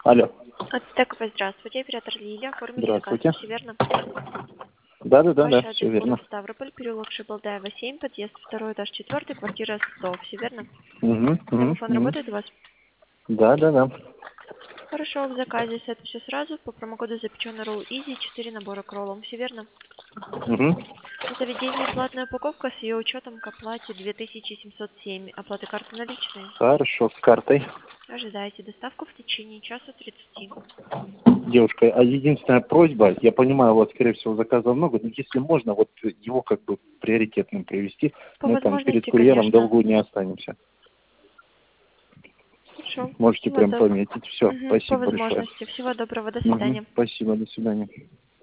Алло. Так, здравствуйте, оператор Лилия, оформили заказ, Здравствуйте. все верно? Да, Ваш все адрес верно. город Ставрополь, переулок Шибалдаева, 7, подъезд 2, этаж 4, квартира 100, все верно? Домофон Угу. работает у вас? Да. Хорошо, в заказе это все сразу, по промокоду запеченный ролл Easy, 4 набора к роллам, все верно? Угу. Заведение платная упаковка с ее учетом к оплате 2707, оплата карты наличные. Хорошо, с картой. Ожидаете доставку в течение часа 30. Девушка, а единственная просьба, я понимаю, у вас, скорее всего, заказа много, но если можно, вот его как бы приоритетным привести, По мы там перед возможности, курьером конечно. долго не останемся. Хорошо. Можете Всего прям доброго. пометить. Все, По спасибо большое. возможности. Всего доброго. До Угу. свидания. Спасибо, до свидания.